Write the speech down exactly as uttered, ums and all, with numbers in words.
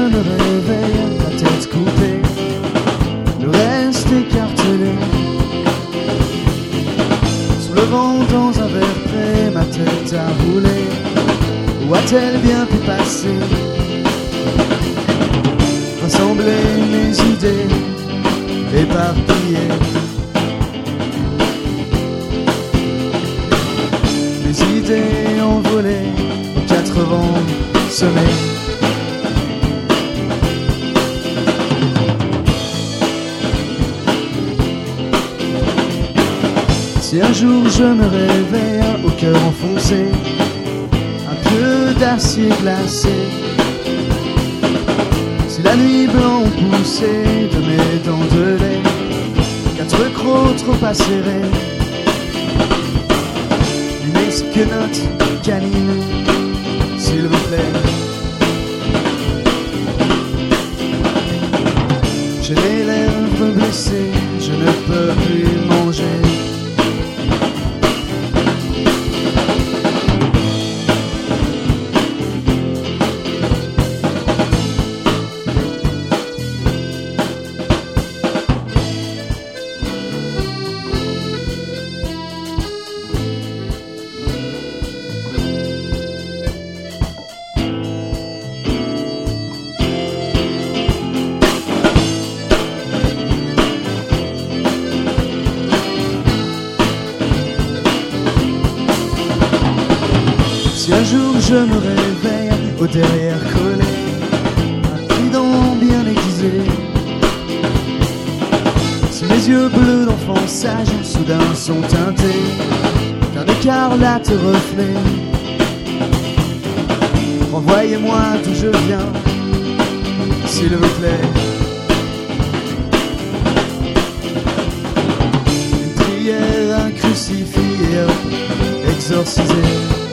me réveille, la tête coupée, le reste écartelé. Sous le vent dans un verre près, ma tête a roulé. Où a-t-elle bien pu passer? Rassembler mes idées éparpillées, mes idées envolées aux quatre vents semées. Si un jour je me réveille au cœur enfoncé, un peu d'acier glacé, si la nuit blanc poussée de mes dents de lait, quatre crocs trop acérés, une esquenote canine, s'il vous plaît. J'ai les lèvres blessées, je ne peux plus manger. Si un jour je me réveille au derrière collé, un trident bien aiguisé, si mes yeux bleus d'enfant sage soudain sont teintés d'un écarlate reflet, renvoyez-moi d'où je viens, s'il vous plaît. Une prière, un crucifix et hop, exorcisé.